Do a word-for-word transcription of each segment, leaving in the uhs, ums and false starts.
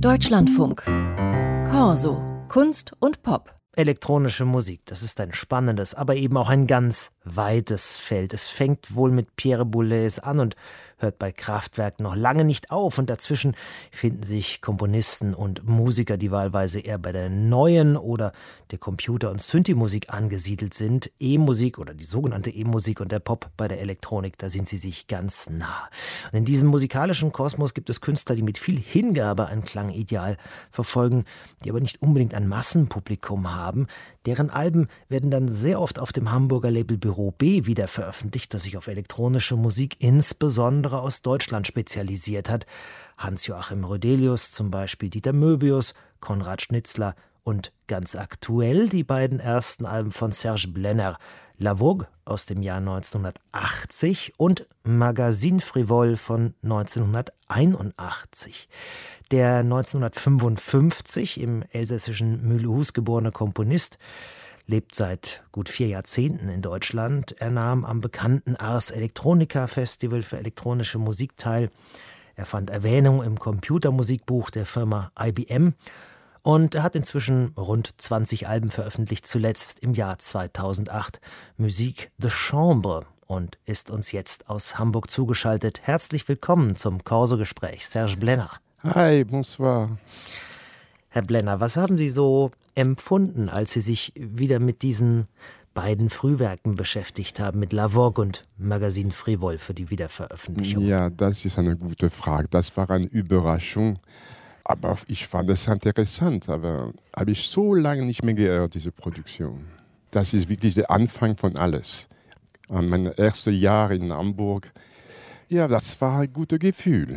Deutschlandfunk. Corso. Kunst und Pop. Elektronische Musik, das ist ein spannendes, aber eben auch ein ganz weites Feld. Es fängt wohl mit Pierre Boulez an und hört bei Kraftwerk noch lange nicht auf. Und dazwischen finden sich Komponisten und Musiker, die wahlweise eher bei der neuen oder der Computer- und Synthi-Musik angesiedelt sind. E-Musik oder die sogenannte E-Musik und der Pop bei der Elektronik, da sind sie sich ganz nah. Und in diesem musikalischen Kosmos gibt es Künstler, die mit viel Hingabe ein Klangideal verfolgen, die aber nicht unbedingt ein Massenpublikum haben. haben. Deren Alben werden dann sehr oft auf dem Hamburger Label Büro B wieder veröffentlicht, das sich auf elektronische Musik insbesondere aus Deutschland spezialisiert hat. Hans-Joachim Roedelius zum Beispiel, Dieter Möbius, Konrad Schnitzler und ganz aktuell die beiden ersten Alben von Serge Blenner, La Vogue aus dem Jahr neunzehnhundertachtzig und Magazine Frivole von neunzehnhunderteinundachtzig. Der neunzehnhundertfünfundfünfzig im elsässischen Mühlhus geborene Komponist lebt seit gut vier Jahrzehnten in Deutschland. Er nahm am bekannten Ars Electronica Festival für elektronische Musik teil. Er fand Erwähnung im Computermusikbuch der Firma I B M. Und er hat inzwischen rund zwanzig Alben veröffentlicht, zuletzt im Jahr zweitausendacht Musique de Chambre, und ist uns jetzt aus Hamburg zugeschaltet. Herzlich willkommen zum Corso-Gespräch, Serge Blenner. Hi, bonsoir. Herr Blenner, was haben Sie so empfunden, als Sie sich wieder mit diesen beiden Frühwerken beschäftigt haben, mit La Vogue und Magazine Frivole für die Wiederveröffentlichung? Ja, das ist eine gute Frage. Das war eine Überraschung. Aber ich fand es interessant, aber habe ich so lange nicht mehr gehört, diese Produktion. Das ist wirklich der Anfang von alles. Mein erstes Jahr in Hamburg, ja, das war ein gutes Gefühl.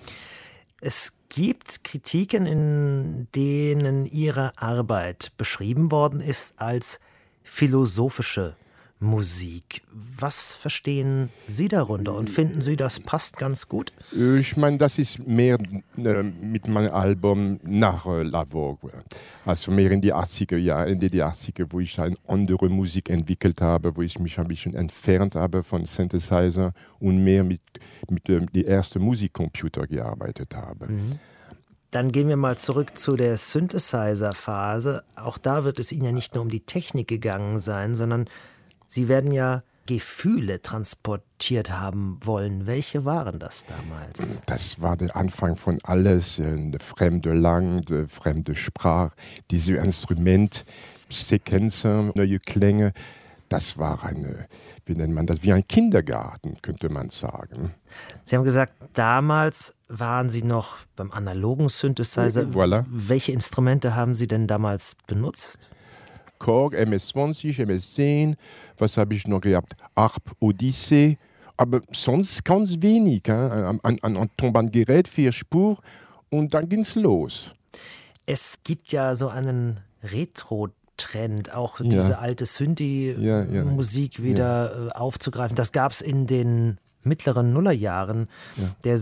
Es gibt Kritiken, in denen Ihre Arbeit beschrieben worden ist als philosophische Musik. Was verstehen Sie darunter und finden Sie, das passt ganz gut? Ich meine, das ist mehr äh, mit meinem Album nach äh, La Vogue. Also mehr in die achtziger Jahre, Ende der achtziger, wo ich eine andere Musik entwickelt habe, wo ich mich ein bisschen entfernt habe von Synthesizer und mehr mit, mit ähm, die ersten Musikcomputer gearbeitet habe. Mhm. Dann gehen wir mal zurück zu der Synthesizer-Phase. Auch da wird es Ihnen ja nicht nur um die Technik gegangen sein, sondern Sie werden ja Gefühle transportiert haben wollen. Welche waren das damals? Das war der Anfang von alles. Eine fremde Lang, eine fremde Sprache, diese Instrument, Sequenzen, neue Klänge. Das war eine, wie nennt man das, wie ein Kindergarten, könnte man sagen. Sie haben gesagt, damals waren Sie noch beim analogen Synthesizer. Voilà. Welche Instrumente haben Sie denn damals benutzt? Korg, M S zwanzig, M S zehn, was habe ich noch gehabt? Harp, Odyssee, aber sonst ganz wenig. Hein? Ein, ein, ein Tonbandgerät, vier Spur und dann ging's los. Es gibt ja so einen Retro-Trend, auch ja. diese alte Synthi-Musik ja, ja. wieder ja. aufzugreifen. Das gab es in den mittleren Nullerjahren, ja. der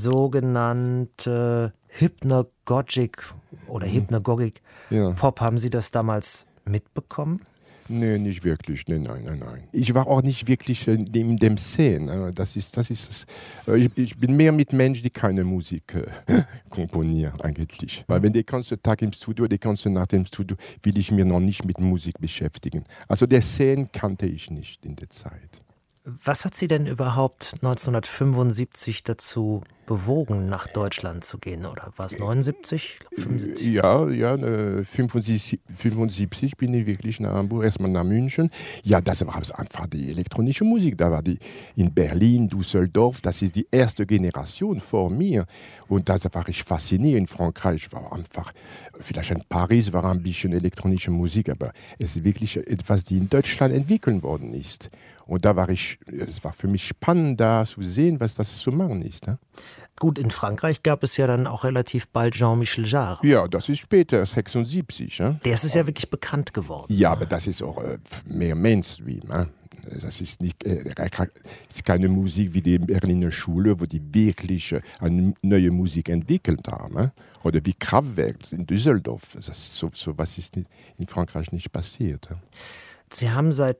sogenannte Hypnagogic oder Hypnagogic ja. Pop. Haben Sie das damals mitbekommen? Nee, nicht wirklich. Nee, nein, nein, nein. Ich war auch nicht wirklich in dem, dem Szene. Das ist, das ist, ich, ich bin mehr mit Menschen, die keine Musik äh, komponieren eigentlich. Weil wenn der ganze Tag im Studio, der ganze Nacht im Studio, will ich mir noch nicht mit Musik beschäftigen. Also der Szene kannte ich nicht in der Zeit. Was hat Sie denn überhaupt neunzehnhundertfünfundsiebzig dazu bewogen, nach Deutschland zu gehen? Oder war es neunundsiebzig? fünfundsiebzig? Ja, ja, fünfundsiebzig, fünfundsiebzig bin ich wirklich nach Hamburg, erstmal nach München. Ja, das war einfach die elektronische Musik. Da war die in Berlin, Düsseldorf, das ist die erste Generation vor mir. Und da war ich fasziniert. In Frankreich war einfach, vielleicht in Paris war ein bisschen elektronische Musik, aber es ist wirklich etwas, die in Deutschland entwickelt worden ist. Und da war ich, es war für mich spannend, da zu sehen, was das zu machen ist. Ne? Gut, in Frankreich gab es ja dann auch relativ bald Jean-Michel Jarre. Ja, das ist später, sechsundsiebzig. Ne? Der ist ja wirklich bekannt geworden. Ja, aber das ist auch äh, mehr Mainstream. Ne? Das ist, nicht, äh, ist keine Musik wie die Berliner Schule, wo die wirklich äh, eine neue Musik entwickelt haben. Ne? Oder wie Kraftwerk in Düsseldorf. Das ist so, so was ist in Frankreich nicht passiert. Ne? Sie haben seit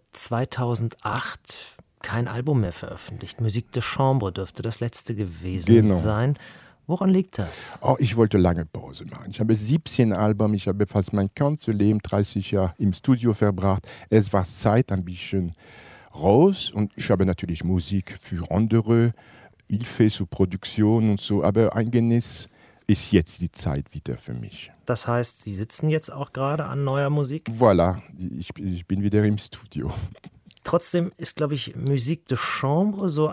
zweitausendacht kein Album mehr veröffentlicht. Musique de Chambre dürfte das letzte gewesen genau. sein. Woran liegt das? Oh, ich wollte lange Pause machen. Ich habe siebzehn Alben, ich habe fast mein ganzes Leben, dreißig Jahre im Studio verbracht. Es war Zeit ein bisschen raus und ich habe natürlich Musik für andere, Hilfe zur Produktion und so, aber eigentlich ist jetzt die Zeit wieder für mich. Das heißt, Sie sitzen jetzt auch gerade an neuer Musik? Voilà, ich, ich bin wieder im Studio. Trotzdem ist, glaube ich, Musique de Chambre so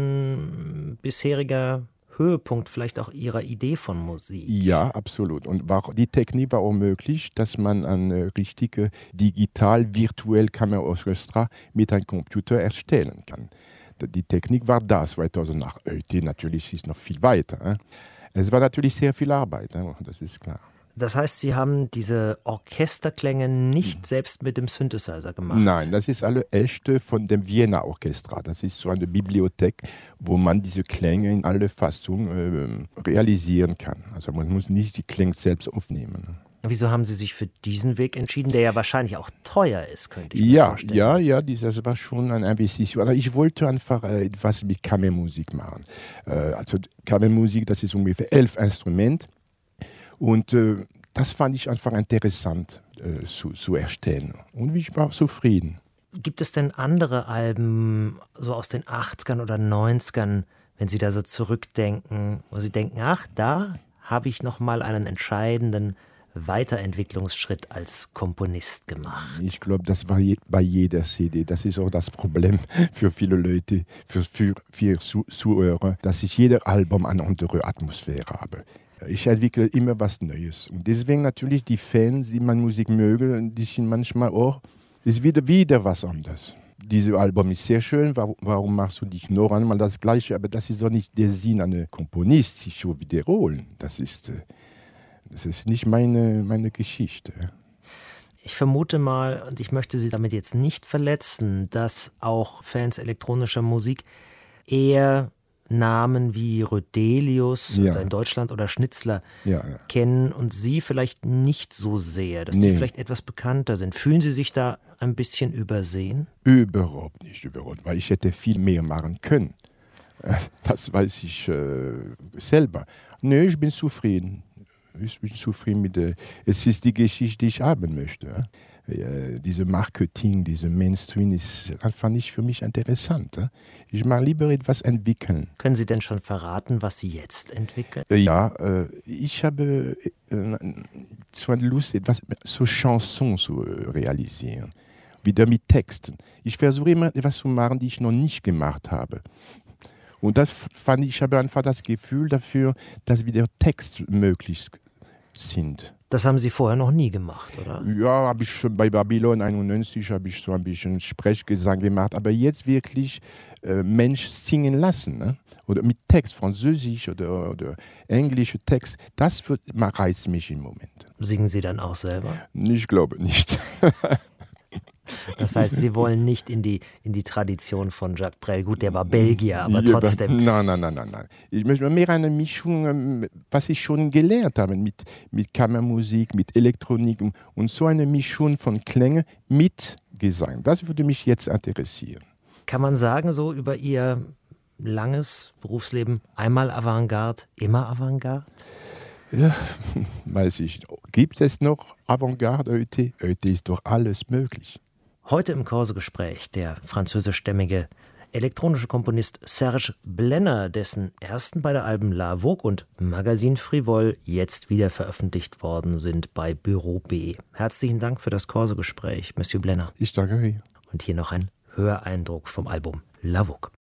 ein bisheriger Höhepunkt vielleicht auch Ihrer Idee von Musik. Ja, absolut. Und war, die Technik war auch möglich, dass man ein richtiges digital-virtuell Kammerorchester mit einem Computer erstellen kann. Die Technik war da zweitausendacht. Heute natürlich ist es noch viel weiter. Hein? Es war natürlich sehr viel Arbeit, hein? Das ist klar. Das heißt, Sie haben diese Orchesterklänge nicht selbst mit dem Synthesizer gemacht? Nein, das ist alle echte von dem Vienna Orchestra. Das ist so eine Bibliothek, wo man diese Klänge in alle Fassungen äh, realisieren kann. Also man muss nicht die Klänge selbst aufnehmen. Wieso haben Sie sich für diesen Weg entschieden, der ja wahrscheinlich auch teuer ist, könnte ich mir ja, vorstellen? Ja, ja, das war schon eine Investition. Aber ich wollte einfach äh, etwas mit Kammermusik machen. Äh, also Kammermusik, das ist ungefähr elf Instrumente. Und äh, das fand ich einfach interessant äh, zu, zu erstellen. Und ich war zufrieden. Gibt es denn andere Alben, so aus den achtzigern oder neunzigern, wenn Sie da so zurückdenken, wo Sie denken, ach, da habe ich nochmal einen entscheidenden Weiterentwicklungsschritt als Komponist gemacht? Ich glaube, das war je, bei jeder C D. Das ist auch das Problem für viele Leute, für, für, für Zuhörer, dass ich jeder Album eine andere Atmosphäre habe. Ich entwickle immer was Neues. Und deswegen natürlich die Fans, die meine Musik mögen, die sind manchmal auch, ist wieder, wieder was anderes. Dieses Album ist sehr schön, warum, warum machst du dich noch einmal das Gleiche? Aber das ist doch nicht der Sinn eines Komponisten, sich so wiederholen. Das ist, das ist nicht meine, meine Geschichte. Ich vermute mal, und ich möchte Sie damit jetzt nicht verletzen, dass auch Fans elektronischer Musik eher Namen wie Rödelius ja. oder in Deutschland oder Schnitzler ja, ja. kennen und Sie vielleicht nicht so sehr, dass nee. die vielleicht etwas bekannter sind. Fühlen Sie sich da ein bisschen übersehen? Überhaupt nicht, überhaupt, weil ich hätte viel mehr machen können. Das weiß ich äh, selber. Nö, ich bin zufrieden. Ich bin zufrieden mit der. Es ist die Geschichte, die ich haben möchte. Äh, diese Marketing, diese Mainstream ist einfach nicht für mich interessant. Äh. Ich mag lieber etwas entwickeln. Können Sie denn schon verraten, was Sie jetzt entwickeln? Äh, ja, äh, ich habe äh, so eine Lust, etwas so Chansons zu realisieren. Wieder mit Texten. Ich versuche immer etwas zu machen, die ich noch nicht gemacht habe. Und das fand ich, ich habe einfach das Gefühl dafür, dass wieder Text möglich sind. Das haben Sie vorher noch nie gemacht, oder? Ja, habe ich schon bei Babylon einundneunzig habe ich so ein bisschen Sprechgesang gemacht, aber jetzt wirklich äh, Mensch singen lassen, ne? Oder mit Text, Französisch oder, oder englische Text, das wird, reizt mich im Moment. Singen Sie dann auch selber? Ich glaube nicht. Das heißt, Sie wollen nicht in die, in die Tradition von Jacques Brel. Gut, der war Belgier, aber ja, trotzdem. Nein, nein, nein, nein, nein. Ich möchte mehr eine Mischung, was ich schon gelernt habe, mit, mit Kammermusik, mit Elektronik und so eine Mischung von Klängen mit Gesang. Das würde mich jetzt interessieren. Kann man sagen, so über Ihr langes Berufsleben, einmal Avantgarde, immer Avantgarde? Ja, weiß ich. Gibt es noch Avantgarde heute? Heute ist doch alles möglich. Heute im Corso-Gespräch der französischstämmige elektronische Komponist Serge Blenner, dessen ersten beiden Alben La Vogue und Magazine Frivole jetzt wieder veröffentlicht worden sind bei Büro B. Herzlichen Dank für das Corso-Gespräch, Monsieur Blenner. Ich danke Ihnen. Und hier noch ein Höreindruck vom Album La Vogue.